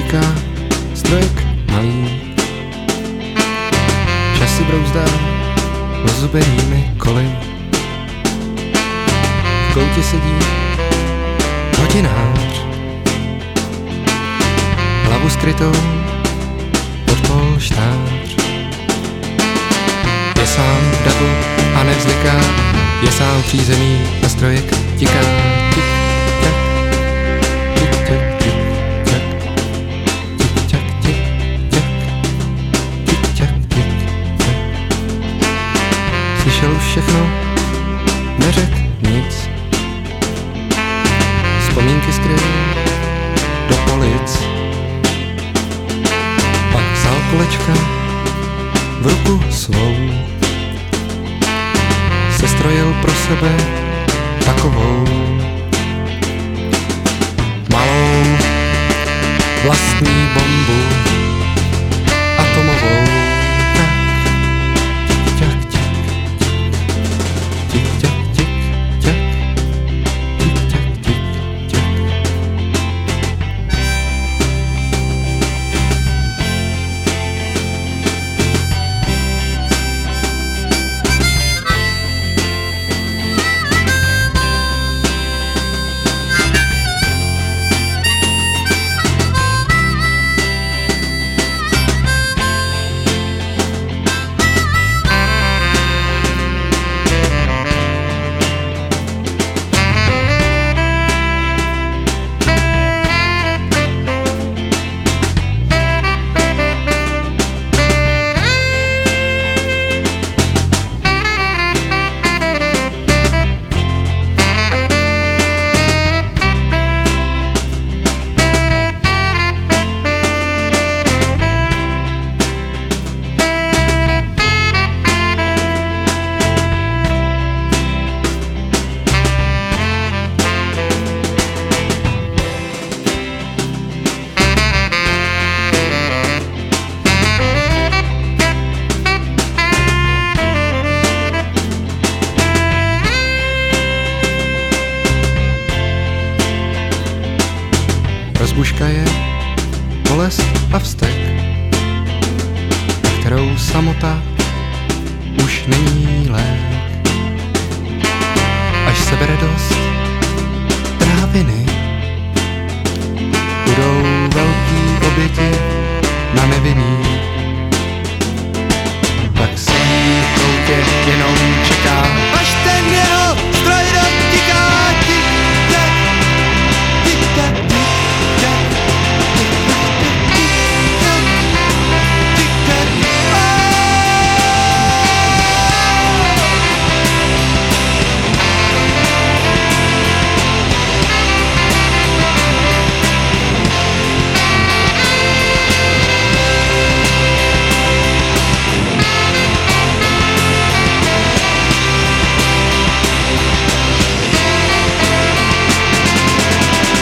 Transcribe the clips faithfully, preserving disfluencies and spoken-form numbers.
tiká strojek malý. Čas si brouzdá ozubenými koly. V koutě sedí hodinář, hlavu skrytou pod polštář. Je sám v davu a nevzliká, je sám v přízemí a strojek tiká. Tik, tak, tik, tak, tik, tak, tik, tak, tik, tak, tik, tak, tik, tak. Slyšel už všechno, neřek nic, vzpomínky skryl do polic. Pak vzal kolečka v ruku svou, sestrojil pro sebe takovou malou vlastní bombu atomovou. Tak, tik, tak, tik, tik, tak, tik, tak, tik, tak, tik, tak. Rozbuška je bolest a vztek, na kterou samota už není lék. Až sebere dost tráviny, budou velký oběti na nevinný. Pak sedí v koutě, jenom čeká, až ten jeho stroj dotiká.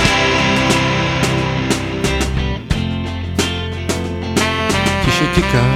Tiše tiká